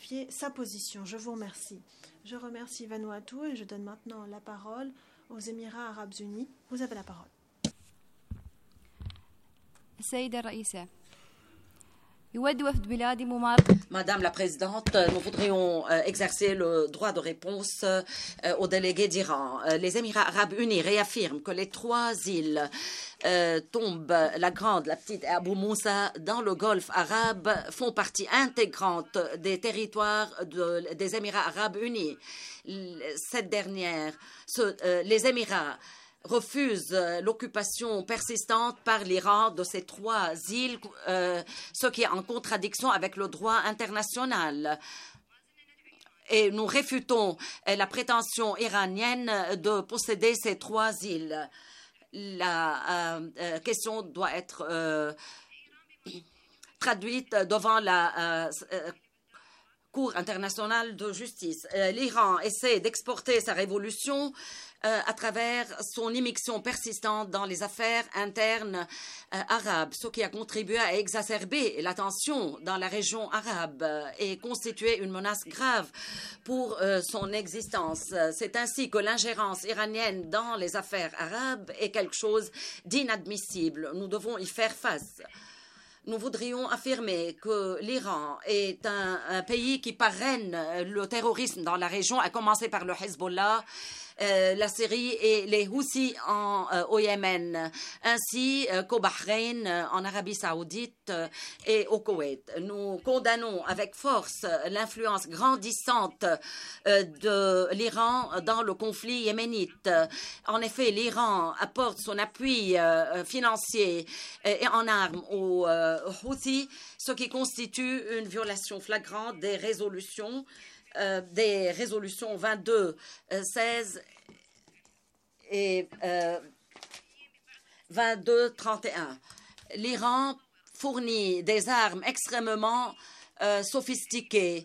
clarifier sa position. Je vous remercie. Je remercie Vanuatu et je donne maintenant la parole aux Émirats arabes unis. Vous avez la parole. السيدة الرئيسة يود وفد بلادي Madame la Présidente, nous voudrions exercer le droit de réponse aux délégués d'Iran. Les Émirats arabes unis réaffirment que les 3 îles Tombe, la Grande, la Petite et Abu Moussa dans le Golfe arabe font partie intégrante des territoires des Émirats arabes unis. Cette dernière, les Émirats refuse l'occupation persistante par l'Iran de ces 3 îles, ce qui est en contradiction avec le droit international. Et nous réfutons la prétention iranienne de posséder ces 3 îles. La question doit être traduite devant la Cour internationale de justice. L'Iran essaie d'exporter sa révolution à travers son immixtion persistante dans les affaires internes arabes, ce qui a contribué à exacerber la tension dans la région arabe et constituer une menace grave pour son existence. C'est ainsi que l'ingérence iranienne dans les affaires arabes est quelque chose d'inadmissible. Nous devons y faire face. Nous voudrions affirmer que l'Iran est un pays qui parraine le terrorisme dans la région, à commencer par le Hezbollah, la Syrie et les Houthis au Yémen, ainsi qu'au Bahreïn, en Arabie saoudite et au Koweït. Nous condamnons avec force l'influence grandissante de l'Iran dans le conflit yéménite. En effet, l'Iran apporte son appui financier et en armes aux Houthis, ce qui constitue une violation flagrante des résolutions 22-16 et 22-31. L'Iran fournit des armes extrêmement sophistiquées,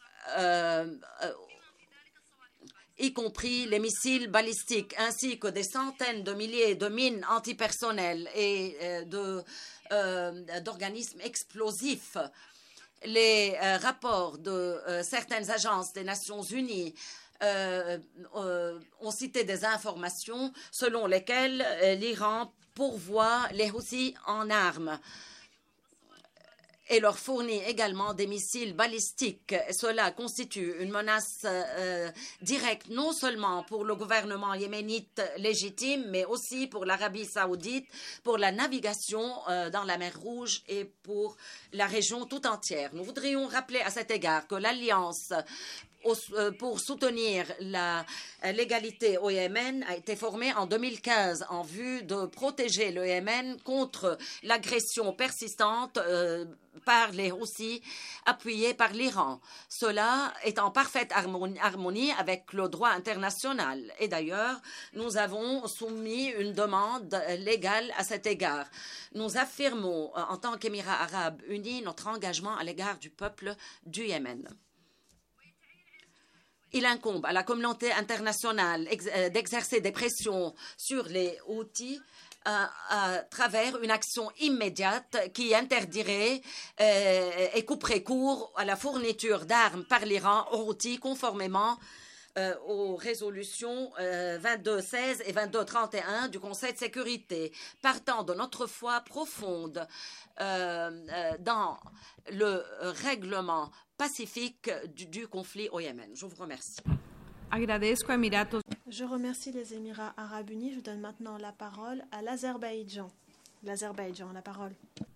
y compris les missiles balistiques, ainsi que des centaines de milliers de mines antipersonnelles et d'organismes explosifs. Les rapports de certaines agences des Nations Unies ont cité des informations selon lesquelles l'Iran pourvoit les Houthis en armes et leur fournit également des missiles balistiques. Cela constitue une menace directe non seulement pour le gouvernement yéménite légitime, mais aussi pour l'Arabie saoudite, pour la navigation dans la mer Rouge et pour la région tout entière. Nous voudrions rappeler à cet égard que l'Alliance pour soutenir la légalité au Yémen a été formée en 2015 en vue de protéger le Yémen contre l'agression persistante par les Houthis appuyés par l'Iran. Cela est en parfaite harmonie avec le droit international. Et d'ailleurs, nous avons soumis une demande légale à cet égard. Nous affirmons en tant qu'Émirats arabes unis notre engagement à l'égard du peuple du Yémen. Il incombe à la communauté internationale d'exercer des pressions sur les Houthis à travers une action immédiate qui interdirait et couperait court à la fourniture d'armes par l'Iran aux Houthis conformément aux résolutions 22-16 et 22-31 du Conseil de sécurité, partant de notre foi profonde dans le règlement pacifique du conflit au Yémen. Je vous remercie. Je remercie les Émirats arabes unis. Je donne maintenant la parole à l'Azerbaïdjan. L'Azerbaïdjan, la parole.